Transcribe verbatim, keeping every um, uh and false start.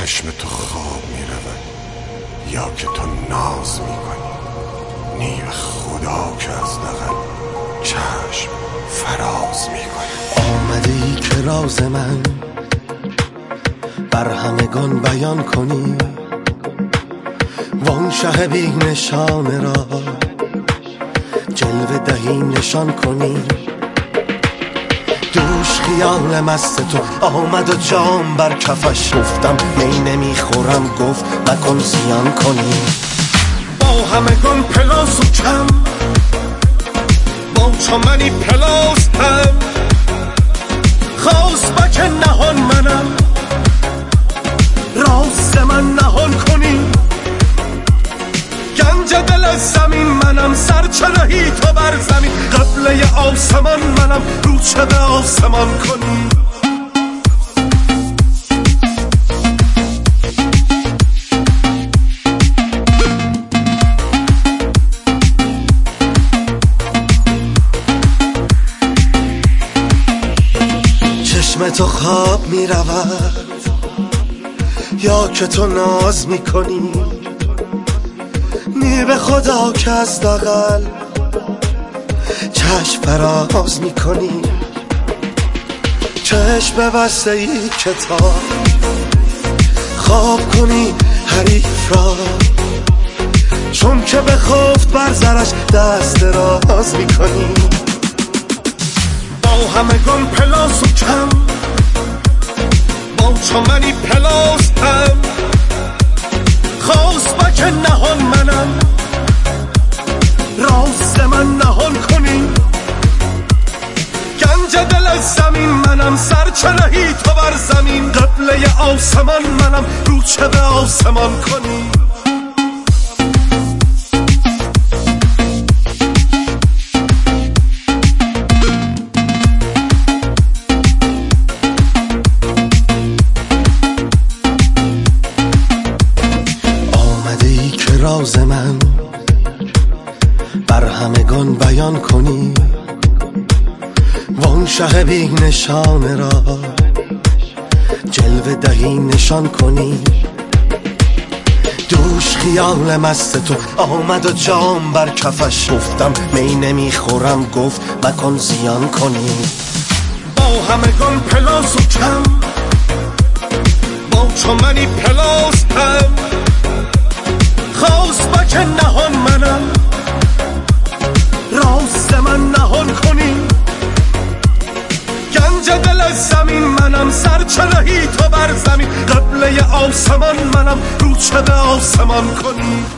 چشم تو خواب می رود یا که تو ناز می کنی، نی به خدا که از دغل چشم فراز می کنی. آمده ای که راز من بر همگان بیان کنی، وان شه بی نشانه را جلوه دهی نشان کنی. دوش خیال مست تو آمد و جام بر کفش، گفتم می نمیخورم، گفت مکن زیان کنی. با همگان پلاس و کم، با چمنی پلاستم، خواست بک نهان منم، راست من نهان کنی. گنج دل از زمین منم، سرچرهی تو بر زمین، قبله آسمان منم، رو چه به آسمان کنی. چشم تو خواب می رود یا که تو ناز می کنی، نی به خدا که از دغل چشم فراز می کنی. چشم بسته ای کتاب خواب کنی حریف را، چون که بخفت بر زرش دست دراز می کنی. با همگان پلاس و کم، با چمنی پلاستم، خواست بک نهان منم، راست من نهان کنی. گنج دل از زمین منم، سرچرهی تو بر زمین، قبله آسمان منم، رو چه به آسمان کنی. راز من بر همگان بیان کنی، وان شه بی نشانه را جلوه دهی نشان کنی. دوش خیال مست تو آمد و جام بر کفش، گفتم می نمیخورم، گفت مکن زیان کنی. با همگان پلاس و کم، با چمنی پلاستم، خواست بک نهان منم، راست من نهان کنی. گنج دل از زمین منم، سرچرهی تو بر زمین، قبله آسمان منم، رو چه به آسمان کنی.